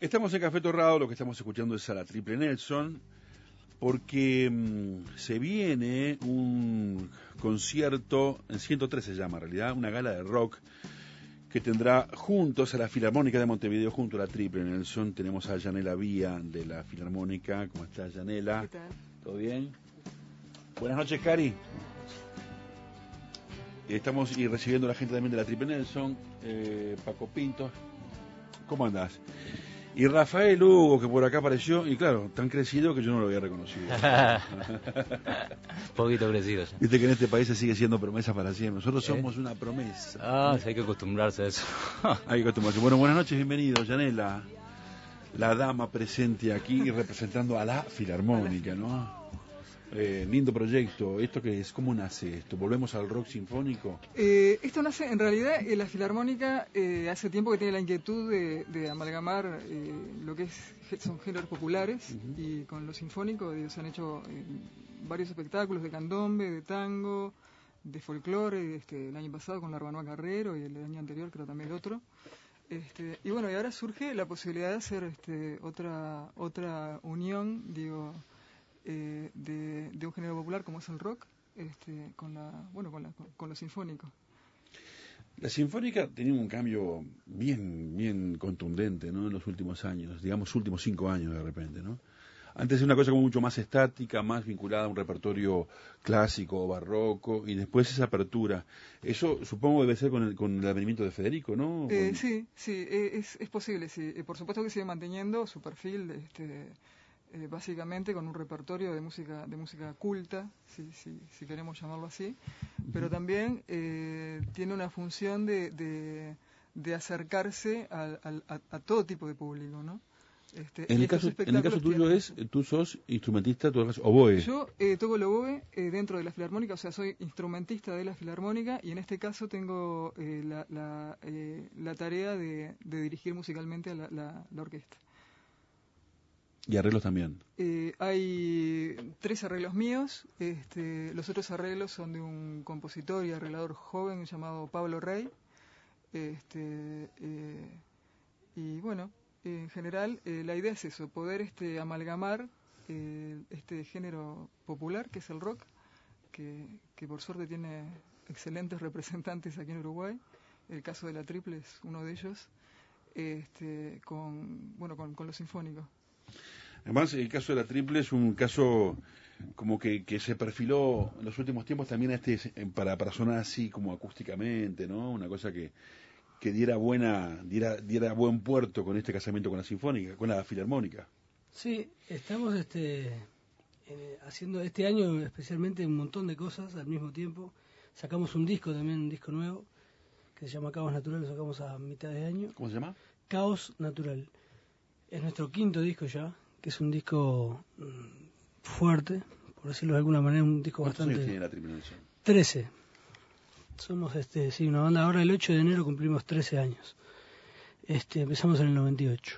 Estamos en Café Torrado, lo que estamos escuchando es a la Triple Nelson, porque se viene un concierto, en 103 se llama en realidad, una gala de rock, que tendrá juntos a la Filarmónica de Montevideo, junto a la Triple Nelson. Tenemos a Yanela Vía de la Filarmónica. ¿Cómo estás, Yanela? ¿Qué tal? ¿Todo bien? Buenas noches, Cari. Estamos recibiendo a la gente también de la Triple Nelson, Paco Pinto. ¿Cómo andás? Y Rafael Hugo, que por acá apareció, y claro, tan crecido que yo no lo había reconocido. Poquito crecido ya. Viste que en este país se sigue siendo promesa para siempre. Nosotros somos una promesa. Sí, hay que acostumbrarse a eso. Hay que acostumbrarse. Bueno, buenas noches, bienvenido, Yanela. La dama presente aquí representando a la Filarmónica, ¿no? Lindo proyecto. ¿Esto qué es? ¿Cómo nace esto? ¿Volvemos al rock sinfónico? Esto nace, en realidad, la Filarmónica hace tiempo que tiene la inquietud de amalgamar lo que son géneros populares y con lo sinfónico. Se han hecho varios espectáculos de candombe, de tango, de folclore, el año pasado con la Arbanoa Carrero y el año anterior creo también el otro. Y bueno, y ahora surge la posibilidad de hacer otra unión, digo, de un género popular como es el rock, con lo sinfónico. La sinfónica ha tenido un cambio bien contundente, ¿no? En los últimos años, digamos últimos 5 años de repente, ¿no? Antes era una cosa como mucho más estática, más vinculada a un repertorio clásico o barroco, y después esa apertura. Eso supongo debe ser con el advenimiento de Federico, ¿no? Sí, es posible, sí. Por supuesto que sigue manteniendo su perfil, básicamente con un repertorio de música culta, si queremos llamarlo así, pero también tiene una función de acercarse a todo tipo de público, ¿no? En el caso tuyo tú sos instrumentista, tú tocas oboe. Yo toco el oboe dentro de la Filarmónica, o sea, soy instrumentista de la Filarmónica, y en este caso tengo la tarea de dirigir musicalmente a la orquesta. ¿Y arreglos también? Hay 3 arreglos míos. Los otros arreglos son de un compositor y arreglador joven llamado Pablo Rey. Y bueno, en general la idea es eso, poder amalgamar este género popular que es el rock, que por suerte tiene excelentes representantes aquí en Uruguay. El caso de la Triple es uno de ellos, con lo sinfónico. Además, el caso de la Triple es un caso como que se perfiló en los últimos tiempos también para sonar así como acústicamente, ¿no? Una cosa que diera buen puerto con este casamiento con la Sinfónica, con la Filarmónica. Sí, estamos haciendo este año especialmente un montón de cosas al mismo tiempo. Sacamos un disco también, un disco nuevo, que se llama Caos Natural, lo sacamos a mitad de año. ¿Cómo se llama? Caos Natural. Es nuestro 5º disco ya, que es un disco fuerte, por decirlo de alguna manera, un disco bastante... ¿Cuántos años tiene la Triple Nelson? 13. Somos una banda, ahora el 8 de enero cumplimos 13 años. Empezamos en el 98.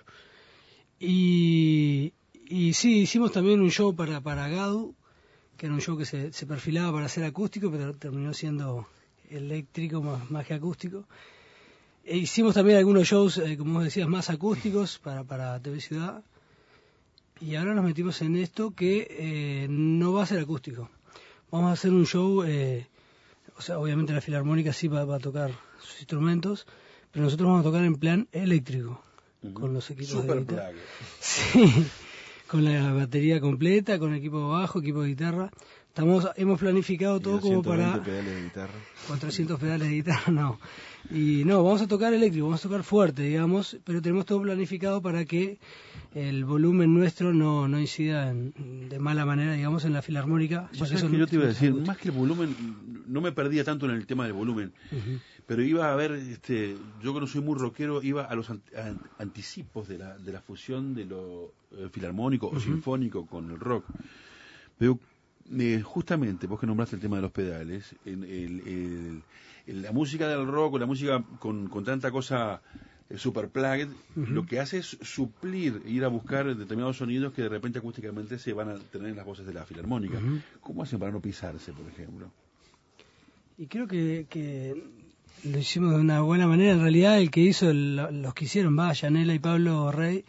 Y sí, hicimos también un show para Gadu, que era un show que se perfilaba para ser acústico, pero terminó siendo eléctrico más que acústico. E hicimos también algunos shows, como vos decías, más acústicos para TV Ciudad. Y ahora nos metimos en esto que no va a ser acústico. Vamos a hacer un show, o sea, obviamente la Filarmónica sí va a tocar sus instrumentos, pero nosotros vamos a tocar en plan eléctrico, con los equipos Super de guitarra. plug. Sí, con la batería completa, con equipo de bajo, equipo de guitarra. Hemos planificado todo como para... 220 pedales de guitarra. 400 pedales de guitarra, no. Y no, vamos a tocar eléctrico, vamos a tocar fuerte, digamos, pero tenemos todo planificado para que el volumen nuestro no incida de mala manera, digamos, en la Filarmónica. Ya sabes que yo te iba a decir, más que el volumen, no me perdía tanto en el tema del volumen, pero iba a ver, yo que no soy muy rockero, iba a los anticipos de la fusión de lo filarmónico o sinfónico con el rock. Pero justamente, vos que nombraste el tema de los pedales, la música del rock o la música con tanta cosa super plugged, lo que hace es suplir, ir a buscar determinados sonidos que de repente acústicamente se van a tener en las voces de la Filarmónica. ¿Cómo hacen para no pisarse, por ejemplo? Y creo que lo hicimos de una buena manera. En realidad el que hizo, los que hicieron, Yanela y Pablo Rey,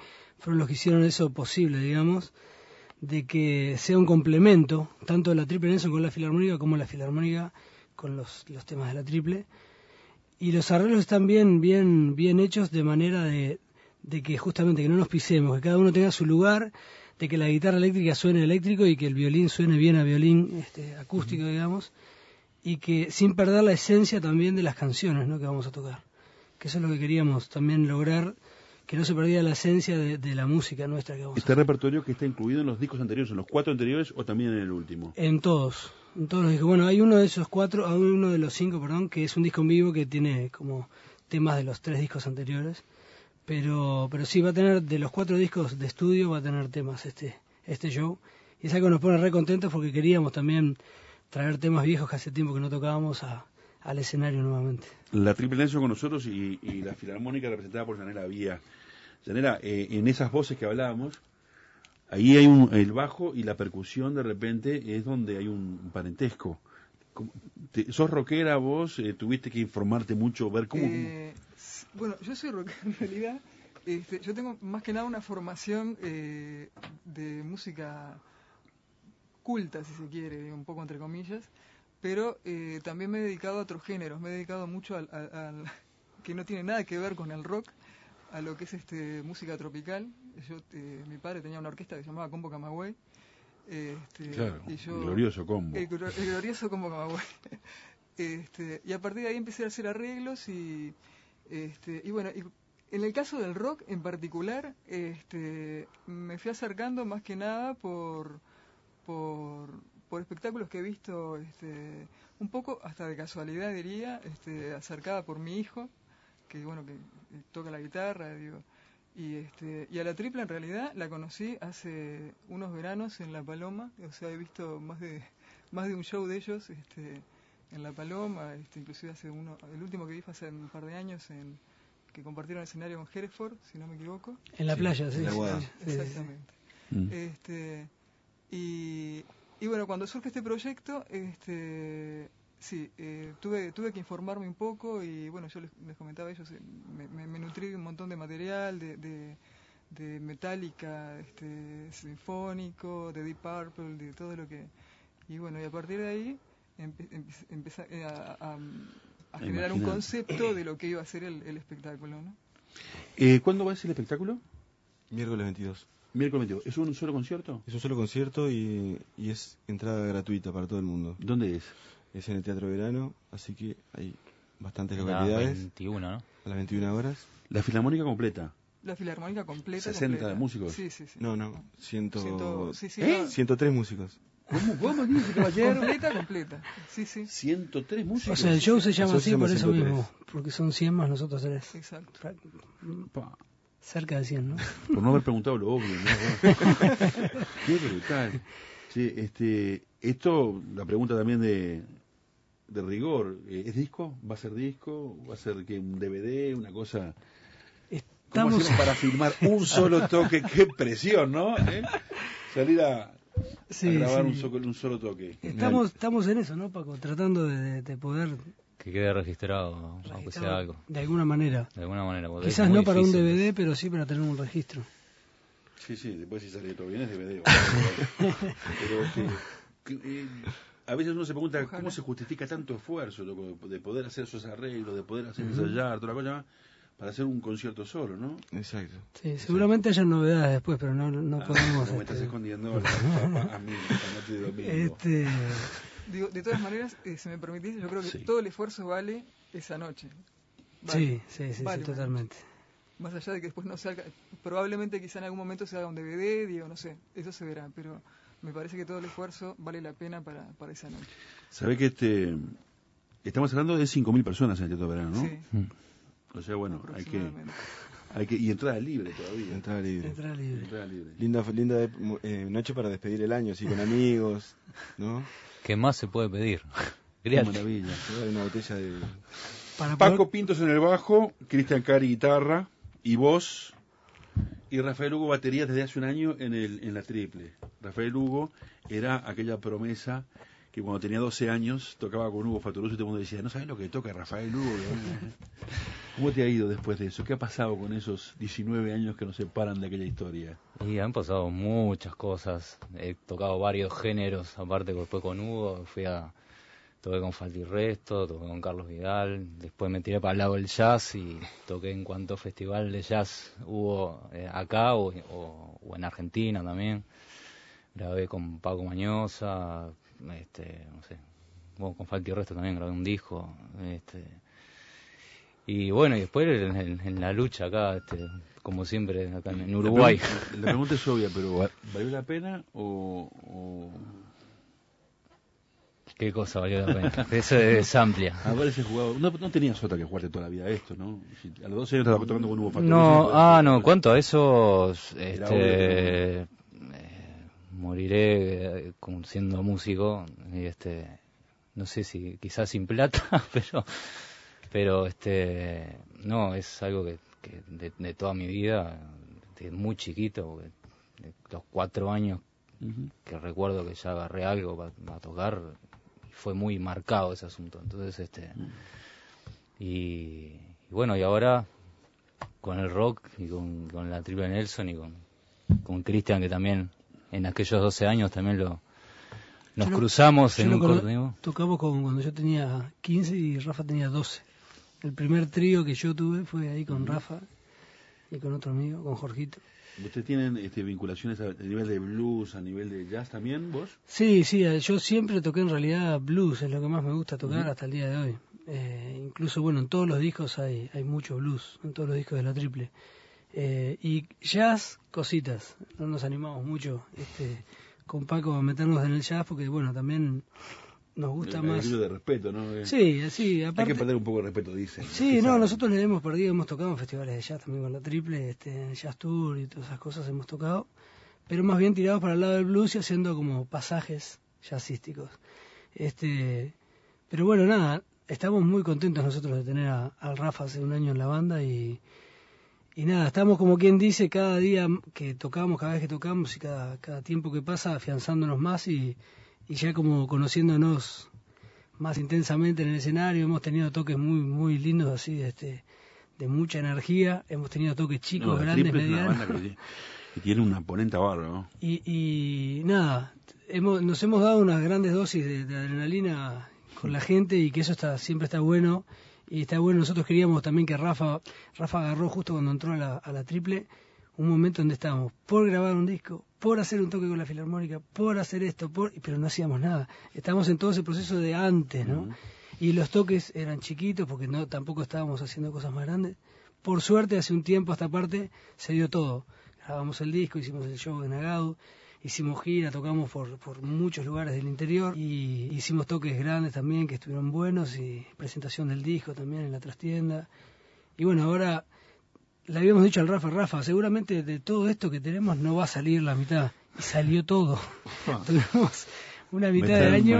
fueron los que hicieron eso posible, digamos, de que sea un complemento, tanto de la Triple Nelson con la filarmónica como la filarmónica con los temas de la triple. Y los arreglos están bien hechos de manera de que justamente que no nos pisemos, que cada uno tenga su lugar, de que la guitarra eléctrica suene eléctrico y que el violín suene bien a violín acústico, digamos, y que sin perder la esencia también de las canciones, ¿no?, que vamos a tocar. Que eso es lo que queríamos también lograr, que no se perdiera la esencia de la música nuestra que vamos a ¿Este hacer. repertorio que está incluido en los discos anteriores, en los 4 anteriores o también en el último? En todos los discos. Bueno, hay uno de esos 4, hay uno de los 5, perdón, que es un disco en vivo que tiene como temas de los 3 discos anteriores. Pero sí, va a tener, de los 4 discos de estudio, va a tener temas este show. Y es algo que nos pone re contentos porque queríamos también traer temas viejos que hace tiempo que no tocábamos al escenario nuevamente. La Triple Nelson con nosotros y la filarmónica representada por Yanela Vía. Yanela, en esas voces que hablábamos, ahí hay el bajo y la percusión de repente es donde hay un parentesco. ¿Sos rockera vos? ¿Tuviste que informarte mucho, ver cómo...? Bueno, yo soy rockera en realidad. Yo tengo más que nada una formación de música culta, si se quiere, un poco entre comillas, pero también me he dedicado a otros géneros. Me he dedicado mucho al que no tiene nada que ver con el rock, a lo que es música tropical. Mi padre tenía una orquesta que se llamaba Combo Camagüey. Claro, y yo, el glorioso combo. El glorioso Combo Camagüey. Y a partir de ahí empecé a hacer arreglos y bueno, en el caso del rock en particular, me fui acercando más que nada por espectáculos que he visto, un poco hasta de casualidad diría, acercada por mi hijo, que bueno, que toca la guitarra, digo. Y a la Triple en realidad la conocí hace unos veranos en La Paloma, o sea, he visto más de un show de ellos en La Paloma, inclusive el último que vi fue hace un par de años, que compartieron escenario con Hereford, si no me equivoco. En la playa, sí. Exactamente. Y bueno, cuando surge este proyecto, tuve que informarme un poco y bueno, yo les comentaba a ellos, me nutrí de un montón de material, de Metallica, sinfónico, de Deep Purple, de todo lo que... Y bueno, y a partir de ahí empecé a generar un concepto de lo que iba a ser el espectáculo, ¿no? ¿Cuándo va a ser el espectáculo? Miércoles 22. Miércoles 22. ¿Es un solo concierto? Es un solo concierto y es entrada gratuita para todo el mundo. ¿Dónde es? Es en el Teatro Verano, así que hay bastantes localidades. A las 21, ¿no? A las 21 horas. ¿La filarmónica completa? La filarmónica completa. ¿60 músicos? Sí. No, 103 músicos. ¿Cómo dice, caballero? Completa. Sí. 103 músicos. O sea, el show se llama así por eso 103. mismo, porque son 100 más nosotros 3. Exacto. Cerca de 100, ¿no? Por no haber preguntado lo obvio, ¿no? Qué brutal. Sí, esto, la pregunta también de rigor, ¿es disco? ¿Va a ser disco? ¿Va a ser que un DVD? Una cosa... ¿Cómo hacemos para filmar un solo toque? ¡Qué presión!, ¿no? Salir a grabar un solo toque. Estamos en eso, ¿no, Paco? Tratando de poder... Que quede registrado, aunque sea algo. De alguna manera. De alguna manera. Quizás no para un DVD, pero sí para tener un registro. Sí, después si sale todo bien es DVD. Pero a veces uno se pregunta cómo se justifica tanto esfuerzo, loco, de poder hacer esos arreglos, de poder hacer ensayar, toda la cosa, para hacer un concierto solo, ¿no? Exacto. Sí, seguramente haya novedades después, pero no podemos... No me estás escondiendo a mí esta noche de domingo. Digo, de todas maneras, si me permitís, yo creo que todo el esfuerzo vale esa noche. Vale. Sí, totalmente. Más allá de que después no salga, probablemente quizá en algún momento se haga un DVD, digo, no sé, eso se verá, pero me parece que todo el esfuerzo vale la pena para esa noche. ¿Sabés que estamos hablando de 5.000 personas en el Teatro Verano, ¿no? Sí. O sea, bueno, hay que y entrada libre todavía. Entrada libre. Linda Linda noche para despedir el año, así con amigos, ¿no? ¿Qué más se puede pedir? Qué maravilla. Una botella de... Paco Pintos en el bajo, Cristian Cari guitarra y voz, y Rafael Hugo batería desde hace un año en la Triple. Rafael Hugo era aquella promesa que cuando tenía 12 años tocaba con Hugo Fatoruso y todo el mundo decía, ¿no sabes lo que toca Rafael Hugo? ¿Cómo te ha ido después de eso? ¿Qué ha pasado con esos 19 años que nos separan de aquella historia? Y han pasado muchas cosas. He tocado varios géneros, aparte después con Hugo, toqué con Falta y Resto, toqué con Carlos Vidal, después me tiré para el lado del jazz y toqué en cuanto festival de jazz hubo acá o en Argentina también. Grabé con Paco Mañosa, no sé, bueno, con Falta y Resto también grabé un disco, y bueno, y después en la lucha acá, como siempre, acá en Uruguay. La pregunta es obvia, pero ¿valió la pena o...? ¿Qué cosa valió la pena? Eso es amplia. Ahora ese jugador, no tenías otra que jugarte toda la vida esto, ¿no? Si a los 12 años estabas tocando con Hugo Factor. No, cuanto a eso, Era moriré siendo músico, y no sé si quizás sin plata, pero no, es algo que de toda mi vida, de muy chiquito, de los 4 años que recuerdo que ya agarré algo para tocar, fue muy marcado ese asunto. Entonces, y bueno, y ahora con el rock y con la Triple Nelson y con Cristian, que también en aquellos 12 años también nos cruzamos en un corto. Tocamos cuando yo tenía 15 y Rafa tenía 12. El primer trío que yo tuve fue ahí con Rafa y con otro amigo, con Jorgito. ¿Ustedes tienen vinculaciones a nivel de blues, a nivel de jazz también, vos? Sí, yo siempre toqué en realidad blues, es lo que más me gusta tocar hasta el día de hoy. Incluso, bueno, en todos los discos hay mucho blues, en todos los discos de la Triple. Y jazz, cositas. No nos animamos mucho con Paco a meternos en el jazz porque, bueno, también nos gusta más. De respeto, ¿no? Sí, aparte. Hay que perder un poco de respeto, dicen. Sí, nosotros le hemos perdido, hemos tocado en festivales de jazz también con la Triple, en el Jazz Tour y todas esas cosas hemos tocado, pero más bien tirados para el lado del blues y haciendo como pasajes jazzísticos. Pero bueno, nada, estamos muy contentos nosotros de tener al Rafa hace un año en la banda y nada, estamos como quien dice, cada día que tocamos, cada vez que tocamos y cada tiempo que pasa, afianzándonos más y ya como conociéndonos más intensamente en el escenario. Hemos tenido toques muy muy lindos así, de mucha energía. Hemos tenido toques chicos, grandes, medianos. Es una banda que tiene una ponente barra, ¿no? Y nada, nos hemos dado unas grandes dosis de adrenalina con la gente y que eso siempre está bueno. Y está bueno, nosotros queríamos también que Rafa agarró justo cuando entró a la Triple un momento donde estábamos por grabar un disco, por hacer un toque con la Filarmónica, por hacer esto, pero no hacíamos nada. Estábamos en todo ese proceso de antes, ¿no? Y los toques eran chiquitos porque tampoco estábamos haciendo cosas más grandes. Por suerte, hace un tiempo a esta parte se dio todo. Grabamos el disco, hicimos el show en Agado, hicimos gira, tocamos por muchos lugares del interior y hicimos toques grandes también que estuvieron buenos y presentación del disco también en la trastienda. Y bueno, ahora le habíamos dicho al Rafa, seguramente de todo esto que tenemos no va a salir la mitad. Y salió todo. Tuvimos una mitad del año.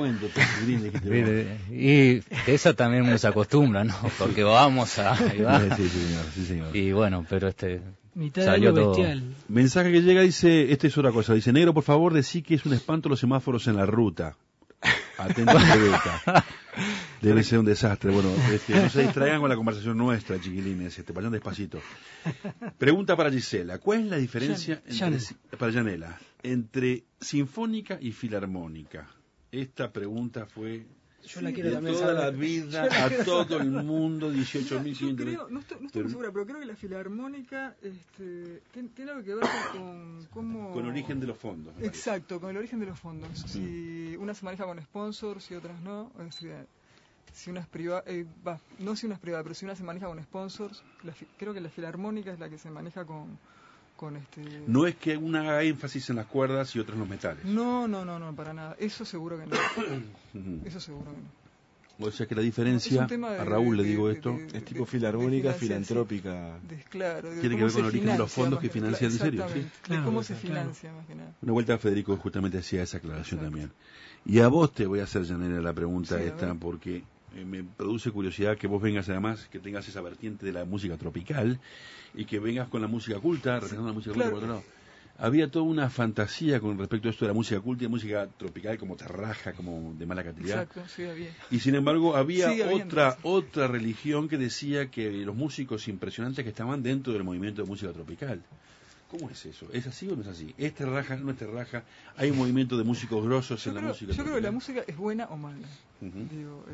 Y esa también uno se acostumbra, ¿no? Porque vamos a... Sí, señor. Y bueno, pero mitad salió de año todo. bestial. Mensaje que llega, dice, es otra cosa. Dice, negro, por favor, decí que es un espanto los semáforos en la ruta. Atento a Rebeca. Debe ser un desastre. Bueno, no se distraigan con la conversación nuestra, chiquilines. Vayan despacito. Pregunta para Gisela. ¿Cuál es la diferencia para Yanela entre sinfónica y filarmónica? Esta pregunta fue Yo la quiero de también toda saber. la vida a todo el mundo, 18.000. No estoy muy segura, pero creo que la filarmónica tiene algo que ver con cómo... Con origen de los fondos. Exacto, con el origen de los fondos. Si una se maneja con sponsors y otras no, si una es privada, no si una es privada, pero si una se maneja con sponsors, creo que la filarmónica es la que se maneja con No es que una haga énfasis en las cuerdas y otra en los metales. No, para nada. Eso seguro que no. Eso seguro que no. O sea que la diferencia, a Raúl le digo esto, es tipo filarmónica, filantrópica. Claro, tiene que ver con el origen de los fondos que financian en serio. ¿Sí? De cómo se financia, más que nada. Una vuelta Federico justamente hacía esa aclaración también. Y a vos te voy a hacer, Yanela, la pregunta porque me produce curiosidad que vos vengas además, que tengas esa vertiente de la música tropical y que vengas con la música culta, representando la música culta por otro lado. había toda una fantasía con respecto a esto de la música culta y música tropical, como terraja, como de mala calidad. Exacto, sí, había. Y sin embargo había Sí, había otra religión que decía que los músicos impresionantes que estaban dentro del movimiento de música tropical. ¿Cómo es eso? ¿Es así o no es así? ¿Es terraja, no es terraja? ¿Hay un movimiento de músicos grosos en la música tropical? Yo creo que la música es buena o mala. Digo,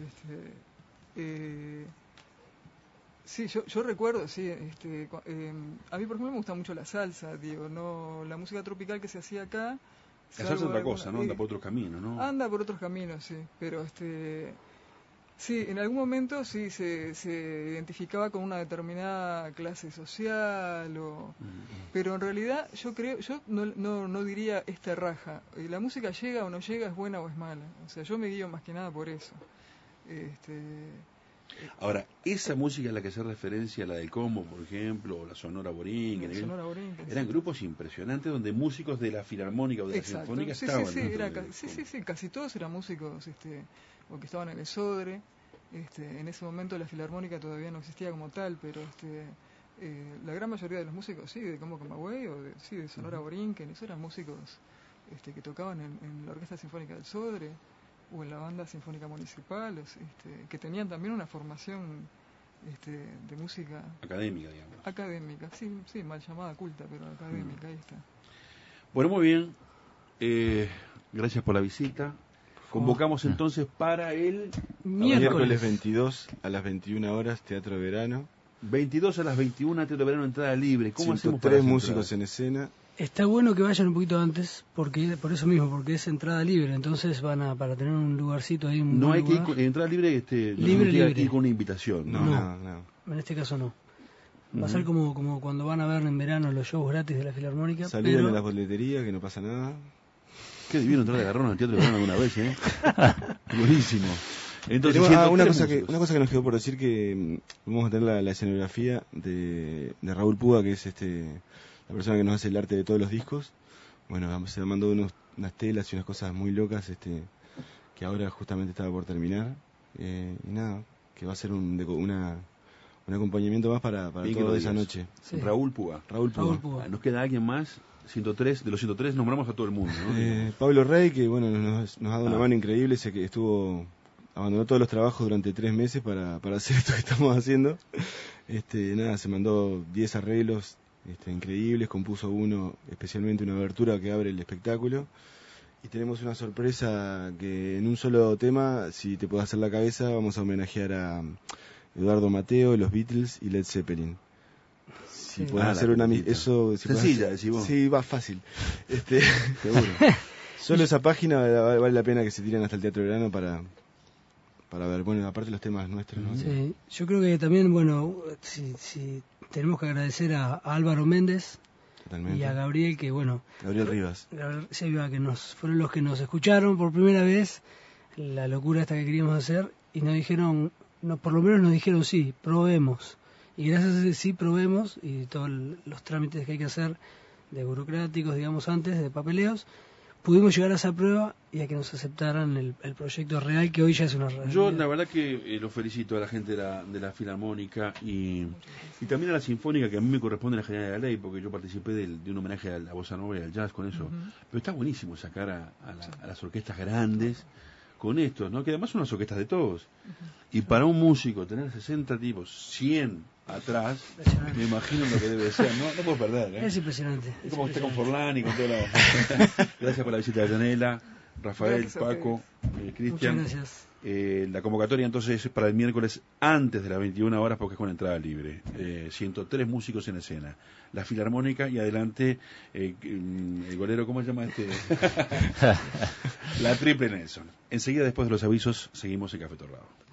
sí, yo recuerdo, sí, a mí por ejemplo me gusta mucho la salsa, digo, no, la música tropical que se hacía acá. La salsa es otra cosa, ¿no? Anda por otros caminos, ¿no? Anda por otros caminos, sí, pero sí, en algún momento sí se identificaba con una determinada clase social, pero en realidad yo no diría es terraja. La música llega o no llega, es buena o es mala. O sea, yo me guío más que nada por eso. Ahora, esa música a la que hace referencia, la del Combo, por ejemplo, o la Sonora Borinquen, eran grupos impresionantes donde músicos de la Filarmónica o de la Sinfónica estaban. Sí, casi todos eran músicos o que estaban en el Sodre. En ese momento la Filarmónica todavía no existía como tal, pero la gran mayoría de los músicos, sí, de Combo Camagüey o de Sonora Borinquen, esos eran músicos que tocaban en la Orquesta Sinfónica del Sodre o en la Banda Sinfónica Municipal, que tenían también una formación de música académica, digamos. Académica, sí, mal llamada culta, pero académica, ahí está. Bueno, muy bien. Gracias por la visita. Convocamos entonces para el miércoles 22 a las 21 horas, Teatro de Verano. 22 a las 21, Teatro de Verano, entrada libre. ¿Cómo hacemos para 103 músicos en escena. Está bueno que vayan un poquito antes, por eso mismo, porque es entrada libre, entonces para tener un lugarcito ahí. No hay que ir con entrada libre, libre. Ir con una invitación. No. En este caso no. Va a ser como cuando van a ver en verano los shows gratis de la Filarmónica. Salieron de las boleterías, que no pasa nada. Qué divino entrar de garrón al Teatro de Verano alguna vez, ¿eh? Buenísimo. Entonces, una cosa que nos quedó por decir, que vamos a tener la escenografía de Raúl Púa, que es la persona que nos hace el arte de todos los discos. Bueno, se mandó unas telas y unas cosas muy locas que ahora justamente estaba por terminar. Y nada, que va a ser un acompañamiento más para toda esa noche. Sí. Raúl Púa. ¿Nos queda alguien más? 103, de los 103 nombramos a todo el mundo, ¿no? Pablo Rey, que bueno, nos ha dado una mano increíble, sé que abandonó todos los trabajos durante 3 meses para hacer esto que estamos haciendo. Se mandó 10 arreglos increíbles, compuso especialmente una abertura que abre el espectáculo, y tenemos una sorpresa que en un solo tema, si te puedo hacer la cabeza, vamos a homenajear a Eduardo Mateo, los Beatles y Led Zeppelin. Si puedes hacer eso, sencilla, decís vos. Sí, va fácil. Seguro. Solo esa página vale la pena que se tiren hasta el Teatro de Verano para ver, bueno, aparte los temas nuestros, ¿no? Sí, yo creo que también, bueno, si tenemos que agradecer a Álvaro Méndez. Totalmente. Y a Gabriel, que bueno... Gabriel Rivas. Que fueron los que nos escucharon por primera vez, la locura esta que queríamos hacer, y nos dijeron, por lo menos nos dijeron sí, probemos. Y gracias a ese sí, probemos, y todos los trámites que hay que hacer de burocráticos, digamos, antes, de papeleos, pudimos llegar a esa prueba y a que nos aceptaran el proyecto real, que hoy ya es una realidad. Yo la verdad que lo felicito a la gente de la Filarmónica y también a la Sinfónica, que a mí me corresponde la General de la Ley, porque yo participé de un homenaje a la bossa nova y al jazz con eso. Pero está buenísimo sacar a las orquestas grandes con esto, ¿no? Que además son las orquestas de todos. Y para un músico tener 60 tipos, 100 atrás, me imagino lo que debe ser, ¿no? No puedo perder, ¿eh? Es impresionante. Es como está con Forlán y con toda la... Gracias por la visita de Janela, Rafael, Paco, Cristian. Muchas gracias. La convocatoria entonces es para el miércoles antes de las 21 horas porque es con entrada libre. 103 músicos en escena. La Filarmónica y adelante el golero, ¿cómo se llama este? La Triple Nelson. Enseguida, después de los avisos, seguimos en Café Torrado.